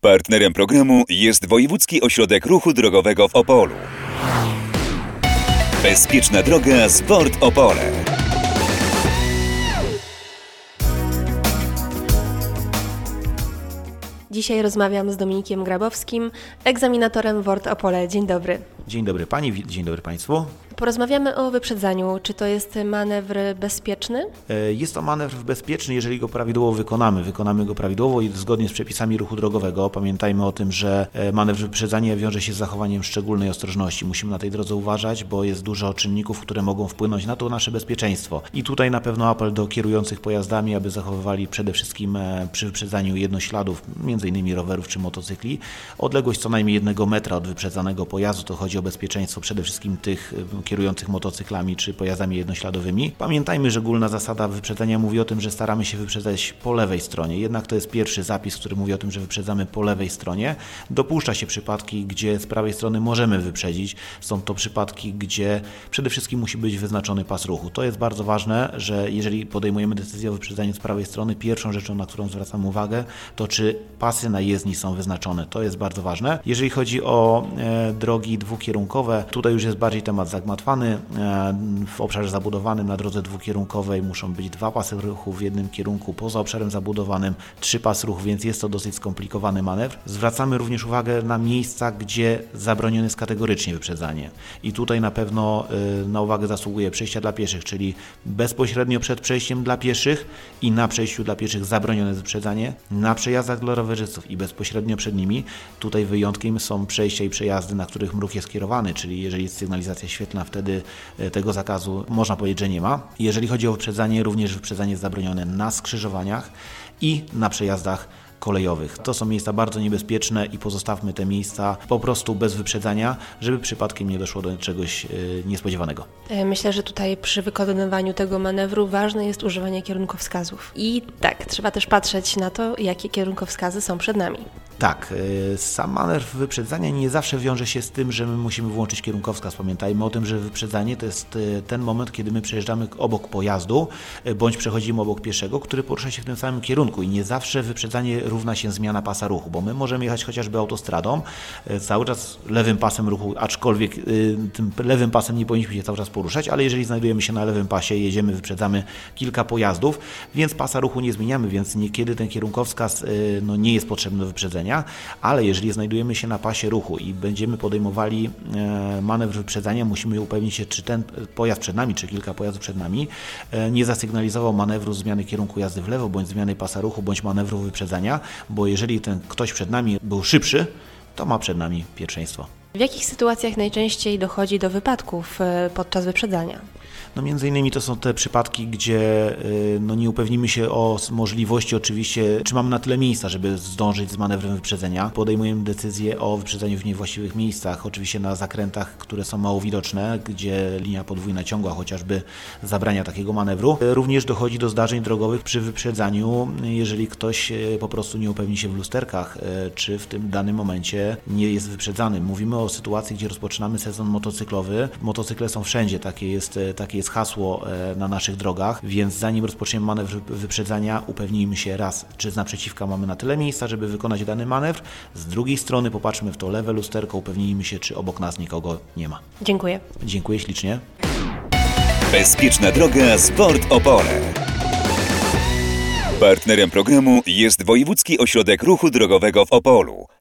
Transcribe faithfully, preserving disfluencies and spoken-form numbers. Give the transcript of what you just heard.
Partnerem programu jest Wojewódzki Ośrodek Ruchu Drogowego w Opolu. Bezpieczna droga Sport Opole. Dzisiaj rozmawiam z Dominikiem Grabowskim, egzaminatorem W O R T Opole. Dzień dobry. Dzień dobry Pani, dzień dobry Państwu. Porozmawiamy o wyprzedzaniu. Czy to jest manewr bezpieczny? Jest to manewr bezpieczny, jeżeli go prawidłowo wykonamy. Wykonamy go prawidłowo i zgodnie z przepisami ruchu drogowego. Pamiętajmy o tym, że manewr wyprzedzania wiąże się z zachowaniem szczególnej ostrożności. Musimy na tej drodze uważać, bo jest dużo czynników, które mogą wpłynąć na to nasze bezpieczeństwo. I tutaj na pewno apel do kierujących pojazdami, aby zachowywali przede wszystkim przy wyprzedzaniu jednośladów, między innymi rowerów czy motocykli, odległość co najmniej jednego metra od wyprzedzanego pojazdu. To chodzi o bezpieczeństwo przede wszystkim tych kierujących motocyklami czy pojazdami jednośladowymi. Pamiętajmy, że ogólna zasada wyprzedzania mówi o tym, że staramy się wyprzedzać po lewej stronie. Jednak to jest pierwszy zapis, który mówi o tym, że wyprzedzamy po lewej stronie. Dopuszcza się przypadki, gdzie z prawej strony możemy wyprzedzić. Są to przypadki, gdzie przede wszystkim musi być wyznaczony pas ruchu. To jest bardzo ważne, że jeżeli podejmujemy decyzję o wyprzedzaniu z prawej strony, pierwszą rzeczą, na którą zwracamy uwagę, to czy pasy na jezdni są wyznaczone. To jest bardzo ważne. Jeżeli chodzi o e, drogi dwukierunkowe, tutaj już jest bardziej temat zagmatwany. W obszarze zabudowanym na drodze dwukierunkowej muszą być dwa pasy ruchu w jednym kierunku, poza obszarem zabudowanym trzy pasy ruchu, więc jest to dosyć skomplikowany manewr. Zwracamy również uwagę na miejsca, gdzie zabronione jest kategorycznie wyprzedzanie. I tutaj na pewno na uwagę zasługuje przejścia dla pieszych, czyli bezpośrednio przed przejściem dla pieszych i na przejściu dla pieszych zabronione jest wyprzedzanie, na przejazdach dla rowerzystów i bezpośrednio przed nimi. Tutaj wyjątkiem są przejścia i przejazdy, na których ruch jest kierowany, czyli jeżeli jest sygnalizacja świetlna, wtedy tego zakazu można powiedzieć, że nie ma. Jeżeli chodzi o wyprzedzanie, również wyprzedzanie jest zabronione na skrzyżowaniach i na przejazdach kolejowych. To są miejsca bardzo niebezpieczne i pozostawmy te miejsca po prostu bez wyprzedzania, żeby przypadkiem nie doszło do czegoś niespodziewanego. Myślę, że tutaj przy wykonywaniu tego manewru ważne jest używanie kierunkowskazów. I tak, trzeba też patrzeć na to, jakie kierunkowskazy są przed nami. Tak, sam manewr wyprzedzania nie zawsze wiąże się z tym, że my musimy włączyć kierunkowskaz. Pamiętajmy o tym, że wyprzedzanie to jest ten moment, kiedy my przejeżdżamy obok pojazdu, bądź przechodzimy obok pieszego, który porusza się w tym samym kierunku i nie zawsze wyprzedzanie równa się zmiana pasa ruchu, bo my możemy jechać chociażby autostradą, cały czas lewym pasem ruchu, aczkolwiek tym lewym pasem nie powinniśmy się cały czas poruszać, ale jeżeli znajdujemy się na lewym pasie, jedziemy, wyprzedzamy kilka pojazdów, więc pasa ruchu nie zmieniamy, więc niekiedy ten kierunkowskaz no, nie jest potrzebny do wyprzedzenia. Ale jeżeli znajdujemy się na pasie ruchu i będziemy podejmowali manewr wyprzedzania, musimy upewnić się, czy ten pojazd przed nami, czy kilka pojazdów przed nami nie zasygnalizował manewru zmiany kierunku jazdy w lewo, bądź zmiany pasa ruchu, bądź manewru wyprzedzania, bo jeżeli ten ktoś przed nami był szybszy, to ma przed nami pierwszeństwo. W jakich sytuacjach najczęściej dochodzi do wypadków podczas wyprzedzania? No między innymi to są te przypadki, gdzie no, nie upewnimy się o możliwości oczywiście, czy mamy na tyle miejsca, żeby zdążyć z manewrem wyprzedzenia. Podejmujemy decyzję o wyprzedzeniu w niewłaściwych miejscach, oczywiście na zakrętach, które są mało widoczne, gdzie linia podwójna ciągła chociażby zabrania takiego manewru. Również dochodzi do zdarzeń drogowych przy wyprzedzaniu, jeżeli ktoś po prostu nie upewni się w lusterkach, czy w tym danym momencie nie jest wyprzedzany. Mówimy o sytuacji, gdzie rozpoczynamy sezon motocyklowy. Motocykle są wszędzie, takie jest, takie jest hasło na naszych drogach, więc zanim rozpoczniemy manewr wyprzedzania, upewnijmy się raz, czy z naprzeciwka mamy na tyle miejsca, żeby wykonać dany manewr. Z drugiej strony popatrzmy w to lewe lusterko, upewnijmy się, czy obok nas nikogo nie ma. Dziękuję. Dziękuję ślicznie. Bezpieczna droga Sport Opole. Partnerem programu jest Wojewódzki Ośrodek Ruchu Drogowego w Opolu.